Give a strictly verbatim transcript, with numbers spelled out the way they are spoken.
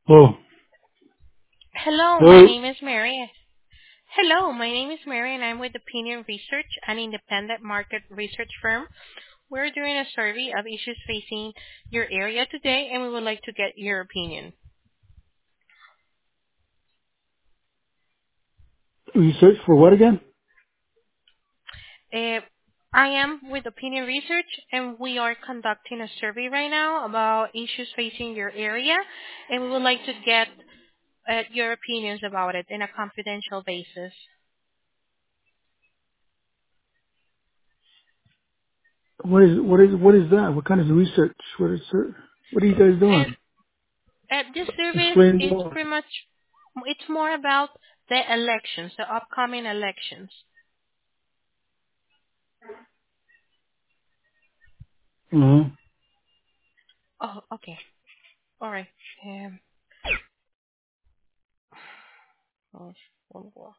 Oh, Hello, my well, name is Mary. Hello, my name is Mary, and I'm with Opinion Research, an independent market research firm. We're doing a survey of issues facing your area today, and we would like to get your opinion. research for what again? Uh, I am with Opinion Research, and we are conducting a survey right now about issues facing your area, and we would like to get uh, your opinions about it in a confidential basis. What is what is what is that? What kind of research? What is it? What are you guys And doing? uh, this survey Explain is more. pretty much it's more about the elections, the upcoming elections. Uh-huh. Oh, okay. All right. Um, oh, one more.